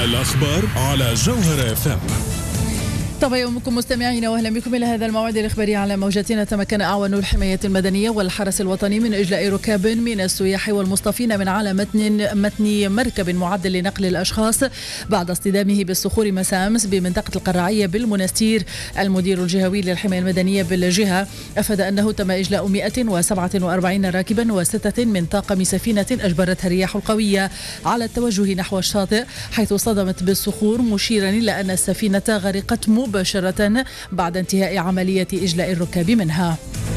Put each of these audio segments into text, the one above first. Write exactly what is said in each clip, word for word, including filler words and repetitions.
الأخبار على جوهر اف ام. طبعا يومكم مستمعين، واهلا بكم الى هذا الموعد الاخباري على موجتنا. تمكن اعوان الحمايه المدنيه والحرس الوطني من اجلاء ركاب من السياح والمصطفين من على متن متن مركب معد لنقل الاشخاص بعد اصطدامه بالصخور مساء امس بمنطقه القراعيه بالمنستير. المدير الجهوي للحمايه المدنيه بالجهه افاد انه تم اجلاء مئة وسبعة وأربعين راكبا وسته من طاقم سفينه اجبرتها الرياح القويه على التوجه نحو الشاطئ، حيث صدمت بالصخور، مشيرا الى ان السفينه غرقت مباشرة بعد انتهاء عملية إجلاء الركاب منها.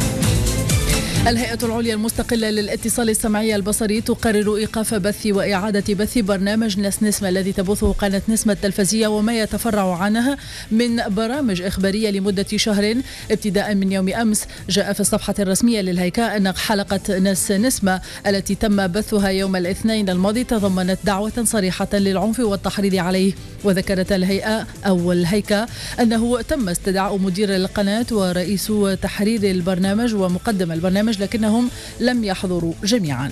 الهيئة العليا المستقلة للاتصال السمعي البصري تقرر إيقاف بث وإعادة بث برنامج نس نسمة الذي تبثه قناة نسمة التلفزية وما يتفرع عنه من برامج إخبارية لمدة شهر ابتداء من يوم أمس. جاء في الصفحة الرسمية للهيئة أن حلقة نس نسمة التي تم بثها يوم الاثنين الماضي تضمنت دعوة صريحة للعنف والتحريض عليه. وذكرت الهيئة أو الهيئة أنه تم استدعاء مدير القناة ورئيس تحرير البرنامج ومقدم البرنامج، لكنهم لم يحضروا جميعا.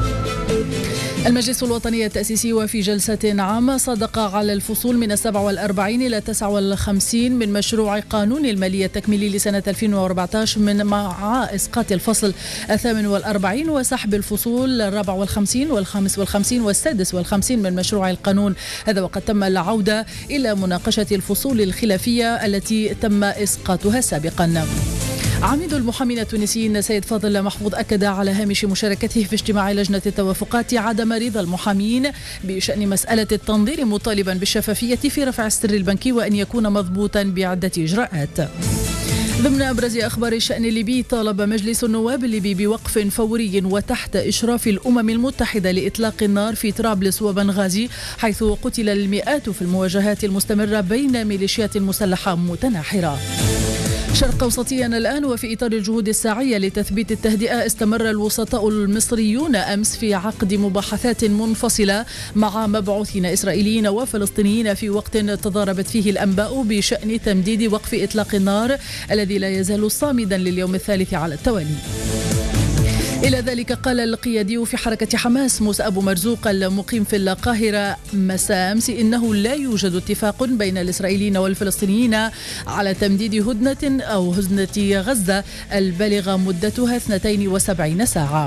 المجلس الوطني التأسيسي وفي جلسة عامة صادق على الفصول من السبعة والأربعين إلى تسعة والخمسين من مشروع قانون المالية التكميلي لسنة ألفين وأربعة عشر من مع إسقاط الفصل الثامن والأربعين وسحب الفصول الرابع والخمسين والخامس والخمسين والسادس والخمسين من مشروع القانون. هذا وقد تم العودة إلى مناقشة الفصول الخلافية التي تم إسقاطها سابقا. عميد المحامين التونسيين سيد فاضل محفوظ أكد على هامش مشاركته في اجتماع لجنة التوافقات عدم رضا المحامين بشأن مسألة التنظير، مطالبا بالشفافية في رفع السر البنكي وأن يكون مضبوطا بعدة إجراءات. ضمن أبرز أخبار الشأن الليبي، طالب مجلس النواب الليبي بوقف فوري وتحت إشراف الأمم المتحدة لإطلاق النار في طرابلس وبنغازي، حيث قتل المئات في المواجهات المستمرة بين ميليشيات مسلحة متناحرة. شرق وسطيا الآن، وفي إطار الجهود الساعية لتثبيت التهدئة، استمر الوسطاء المصريون أمس في عقد مباحثات منفصلة مع مبعوثين إسرائيليين وفلسطينيين في وقت تضاربت فيه الأنباء بشأن تمديد وقف إطلاق النار الذي لا يزال صامدا لليوم الثالث على التوالي. إلى ذلك قال القيادي في حركة حماس موسى أبو مرزوق المقيم في القاهرة مساء أمس إنه لا يوجد اتفاق بين الإسرائيليين والفلسطينيين على تمديد هدنة أو هدنة غزة البالغة مدتها اثنتين وسبعين ساعة.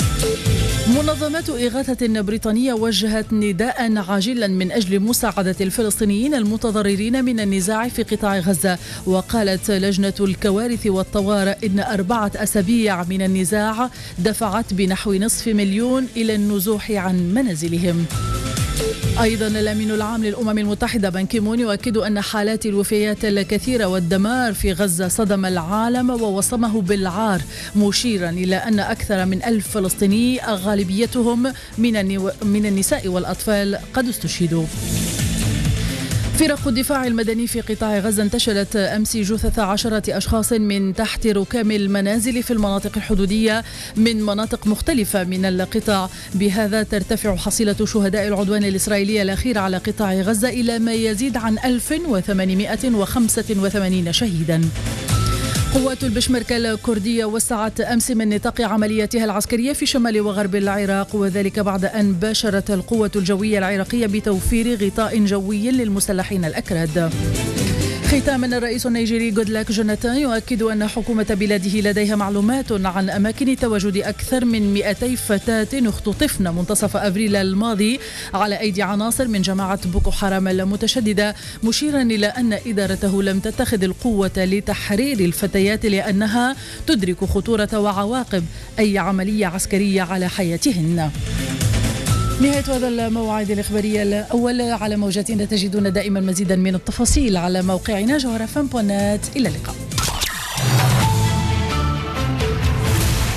منظمات إغاثة بريطانية وجهت نداء عاجلا من أجل مساعدة الفلسطينيين المتضررين من النزاع في قطاع غزة. وقالت لجنة الكوارث والطوارئ إن أربعة أسابيع من النزاع دفعت بنحو نصف مليون إلى النزوح عن منازلهم. أيضا الأمين العام للأمم المتحدة بان كيمون يؤكد أن حالات الوفيات الكثيرة والدمار في غزة صدم العالم ووصمه بالعار، مشيرا إلى أن أكثر من ألف فلسطيني غالبيتهم من من النساء والأطفال قد استشهدوا. فرق الدفاع المدني في قطاع غزة انتشلت أمس جثث عشرة أشخاص من تحت ركام المنازل في المناطق الحدودية من مناطق مختلفة من القطاع. بهذا ترتفع حصيلة شهداء العدوان الإسرائيلي الأخير على قطاع غزة إلى ما يزيد عن ألف وثمانمئة وخمسة وثمانين شهيدا. قوات البشمركة الكردية وسعت أمس من نطاق عملياتها العسكرية في شمال وغرب العراق، وذلك بعد أن باشرت القوة الجوية العراقية بتوفير غطاء جوي للمسلحين الأكراد. ختاما، الرئيس النيجيري جودلاك جوناثان يؤكد أن حكومة بلاده لديها معلومات عن أماكن تواجد أكثر من مئتي فتاة اختطفن منتصف أبريل الماضي على أيدي عناصر من جماعة بوكو حرام المتشددة، مشيرا إلى أن إدارته لم تتخذ القوة لتحرير الفتيات لأنها تدرك خطورة وعواقب أي عملية عسكرية على حياتهن. نهاية هذا الموعد الإخباري الأول على موجاتنا. تجدون دائما مزيدا من التفاصيل على موقعنا جوهر اف ام دوت نت. إلى اللقاء.